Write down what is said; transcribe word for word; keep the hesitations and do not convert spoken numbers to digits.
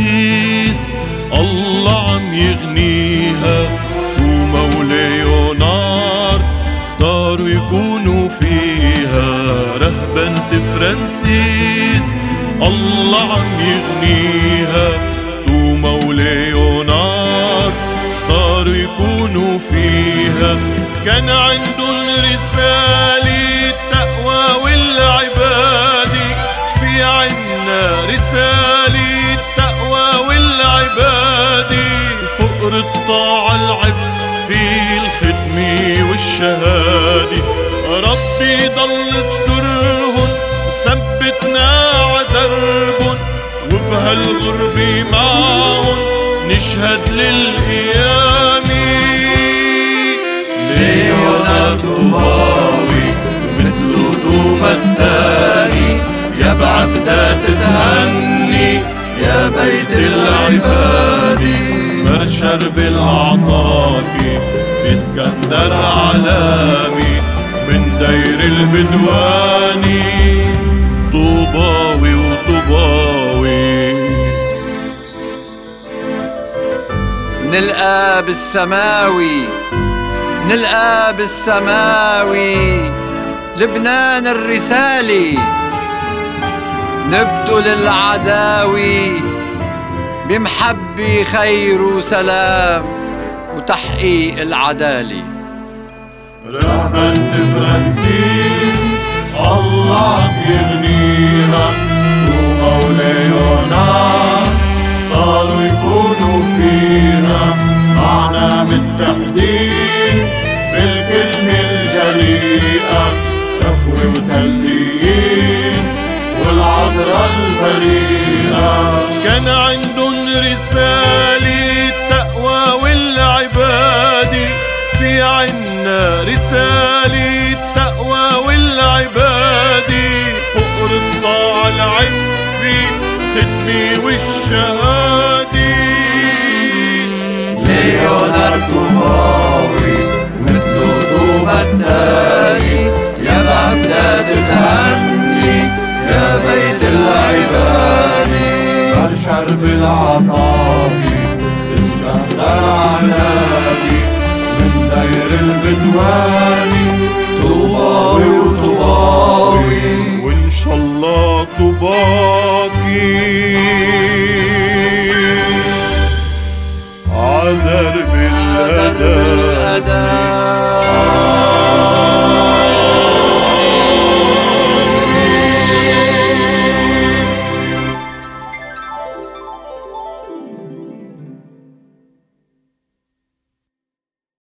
فرانسيس الله عم يغنيها، وموليونار اختاروا يكونوا فيها. رهبنة فرانسيس الله عم يغنيها، وموليونار اختاروا يكونوا فيها. كان عندهم رسالة التقوى والعبادة، في عنا رسالة التقوى والعبادة. فقر الطاعة العفة الخدمة والشهادة. ربي ضل اذكرهن وثبتنا عدربن، وبهالغربة معهن نشهد للقيامة. ليوناردو باوي مثلو توما الثاني، يا بعبدة تتهني يا بيت العبادي. مرشر بالعطاكي باسكندر علامي، من دير البدواني طوباوي وطوباوي. من الآب السماوي من الآب السماوي لبنان الرسالي، نبذل العداوي بمحبة خير وسلام وتحقيق العدالة. رهبنة فرانسيس الله عم يغنيها، وموليونار صاروا يكونوا فيها. معنا متحدين بالكلمة الجريئة، رفوة وتلقين والعذراء البريئة. كان عندهم رسالة التقوى والعبادة، في عنا رسالة التقوى والعبادة. فقر الطاعة العفة خدمة والشهادة. ليوناردو باوي مثلو توما الثاني، يا بعبدة تتهني يا بيت العبادي. مرشر بالعطاكي اسكندر علامي، من دير البدواني طوباوي وطوباوي. وإن شاء الله طوباكي عذر بالأداء.